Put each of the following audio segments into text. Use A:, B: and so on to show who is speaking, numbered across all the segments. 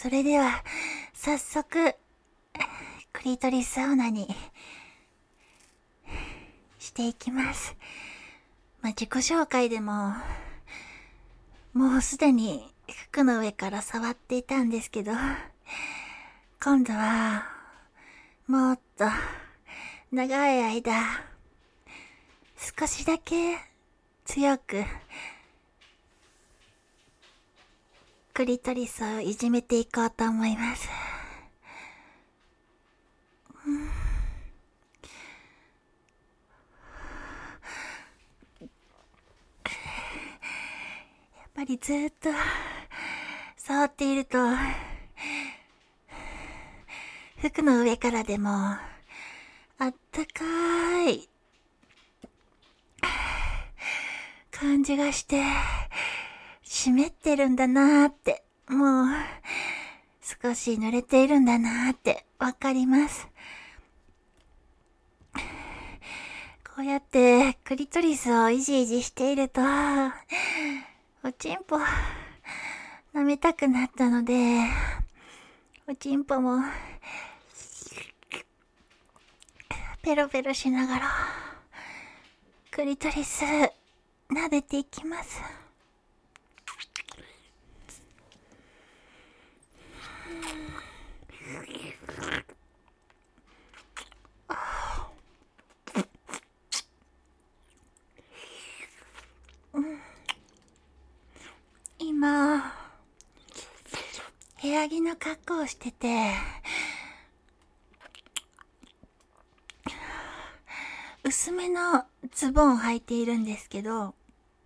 A: それでは、早速、クリトリスオナにしていきます。自己紹介でも、もうすでに服の上から触っていたんですけど、今度は、もっと長い間、少しだけ強く、クリトリスをいじめていこうと思います。やっぱりずっと触っていると、服の上からでもあったかい感じがして湿ってるんだなーって、もう少し濡れているんだなーってわかります。こうやってクリトリスをいじいじしていると、おちんぽ舐めたくなったので、おちんぽもペロペロしながらクリトリス撫でていきます。今、部屋着の格好をしてて、薄めのズボンを履いているんですけど、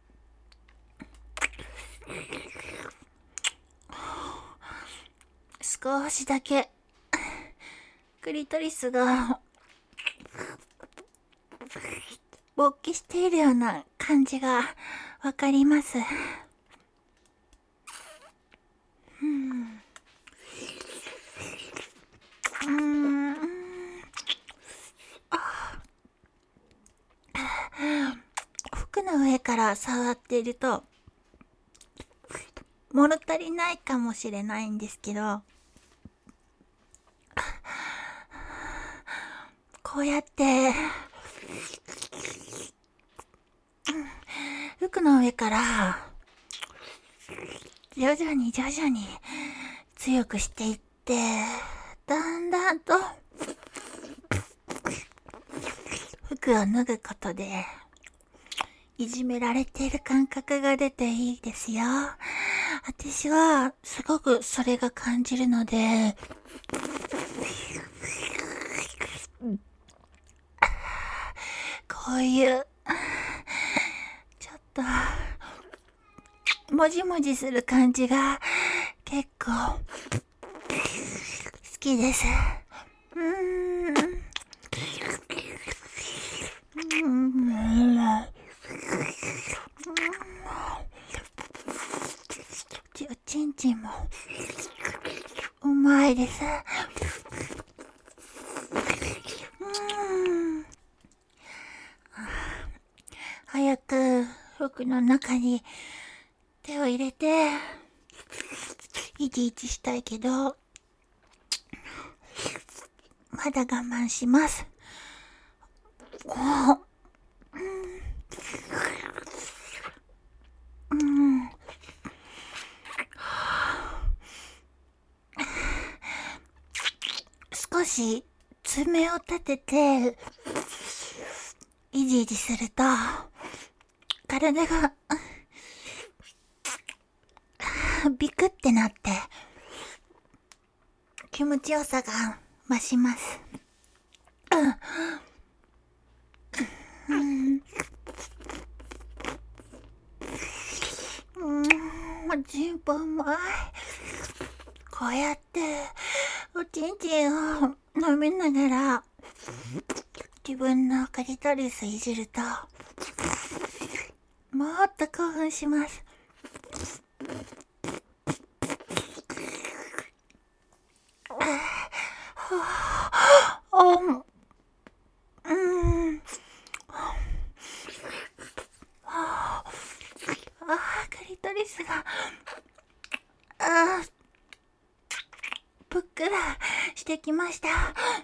A: 少しだけクリトリスが勃起しているような感じがわかります。服の上から触っていると物足りないかもしれないんですけど、こうやって服の上から徐々に強くしていって、だんだんと服を脱ぐことでいじめられている感覚が出ていいですよ。私はすごくそれが感じるので、こういうちょっともじもじする感じが結構好きです。おちんちんもうまいです。早く服の中に手を入れていちいちしたいけど、まだ我慢します。少し爪を立てていじいじすると体がビクってなって気持ちよさが増します。おちんぽうまい。こうやっておちんちんを飲みながら自分のクリトリスいじるともっと興奮します。クリトリスがくらしてきました。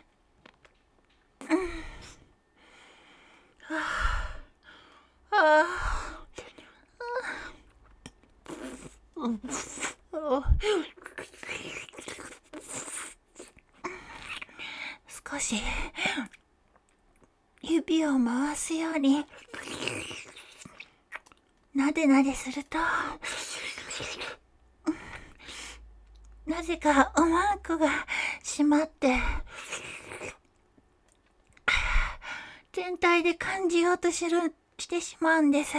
A: 少し指を回すようになでなですると、なぜかおまんこが締まって全体で感じようとしてしまうんです。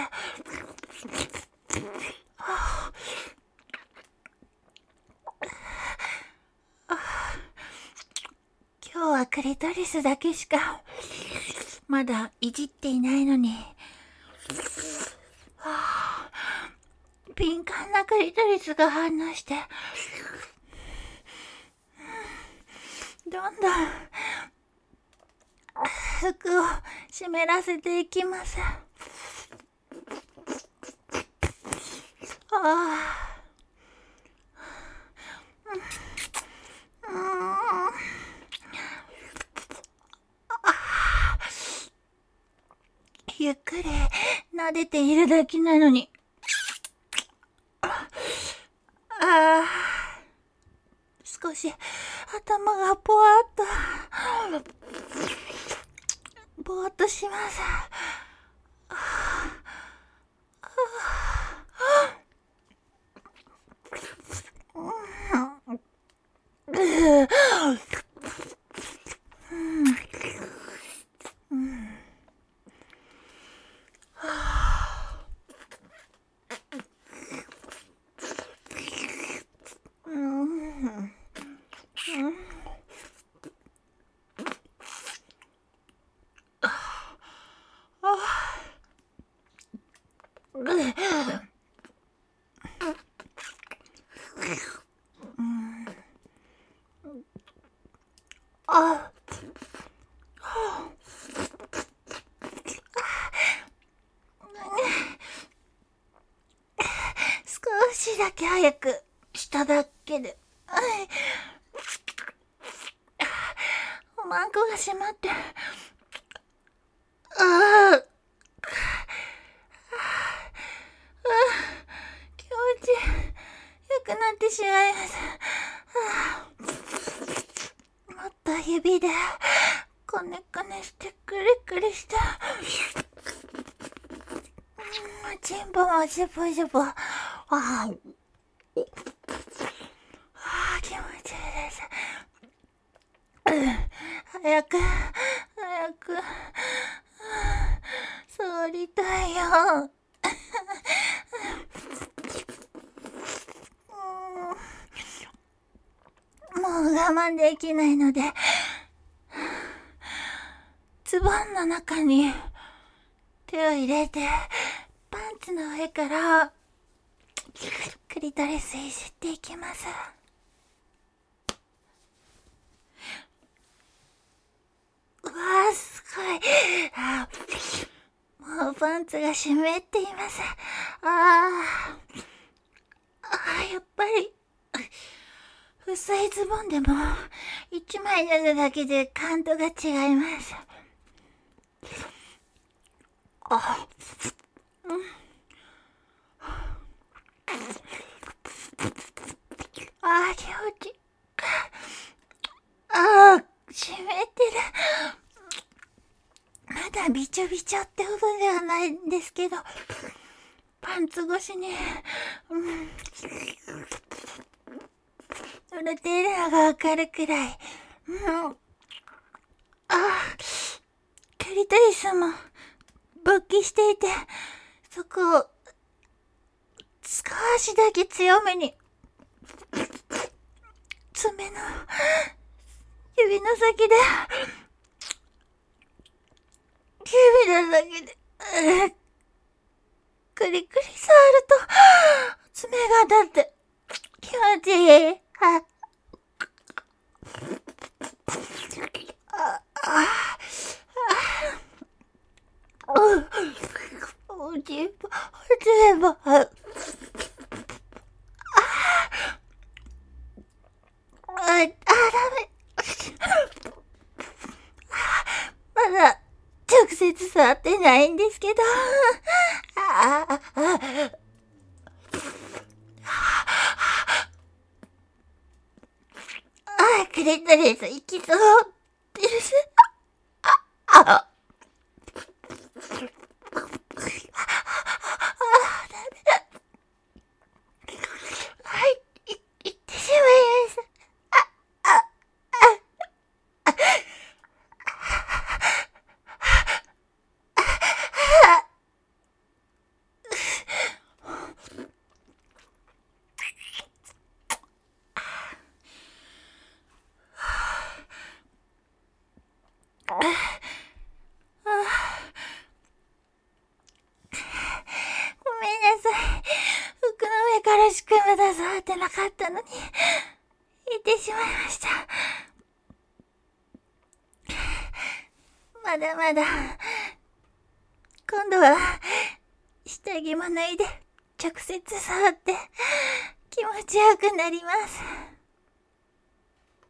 A: 今日はクリトリスだけしかまだいじっていないのに、敏感なクリトリスが反応して、どんどん服を湿らせていきます。ゆっくり撫でているだけなのに、少し頭がぼわっとします。少しだけ早くしただけで、おまんこが閉まって、気持ちよくなってしまいます。もっと指でこねこねしてくりくりして、チンポもジュポジュポ、気持ちいいです。早く触りたいよ。もう我慢できないので、ズボンの中に手を入れて、パンツの上からクリトリスいじっていきます。うわー、すごい。もうパンツが湿っています。やっぱり薄いズボンでも一枚脱ぐだけで感度が違います。気持ちいい。湿ってる。まだびちょびちょってほどではないんですけど、パンツ越しに、濡れているのがわかるくらい。クリトリスも勃起していて、そこを少しだけ強めに、爪の指の先で、くりくり触ると爪が立って気持ちいい。おじばないんですけど。クレトレス行きそうです。行ってしまいました。ごめんなさい。服の上からしかまだ触ってなかったのに、行ってしまいました。まだまだ。今度は、下着も脱いで、直接触って、気持ちよくなります。